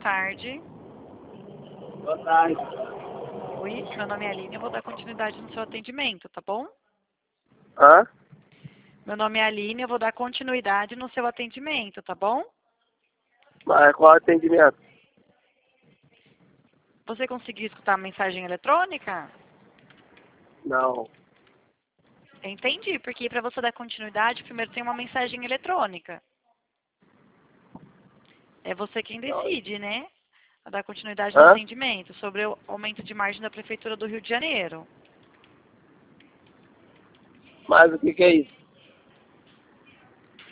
tarde. Boa tarde. Oi, meu nome é Aline, eu vou dar continuidade no seu atendimento, tá bom? Hã? Meu nome é Aline, eu vou dar continuidade no seu atendimento, tá bom? Mas qual atendimento? Você conseguiu escutar a mensagem eletrônica? Não. Entendi, porque para você dar continuidade, primeiro tem uma mensagem eletrônica. É você quem decide, né? A dar continuidade no Hã? atendimento sobre o aumento de margem da Prefeitura do Rio de Janeiro. Mas o que é isso?